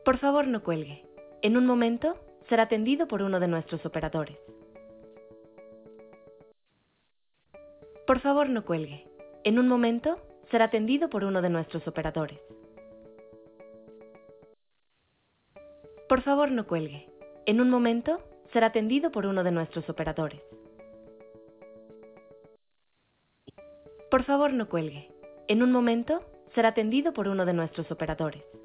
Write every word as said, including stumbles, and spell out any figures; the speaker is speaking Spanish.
Por favor, no cuelgue. En un momento será atendido por uno de nuestros operadores. Por favor, no cuelgue. En un momento será atendido por uno de nuestros operadores. Por favor, no cuelgue. En un momento será atendido por uno de nuestros operadores. Por favor, no cuelgue. En un momento será atendido por uno de nuestros operadores.